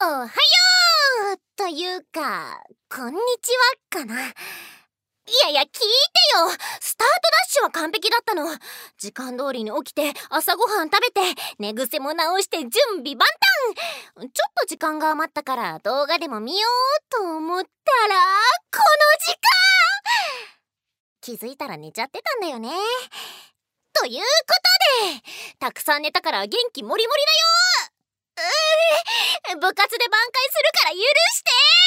おはようというか、こんにちはかな。いや聞いてよ。スタートダッシュは完璧だったの。時間通りに起きて朝ごはん食べて寝癖も直して準備万端。ちょっと時間が余ったから動画でも見ようと思ったら、この時間。気づいたら寝ちゃってたんだよね。ということで、たくさん寝たから元気もりもりだよ。部活で挽回するから許して。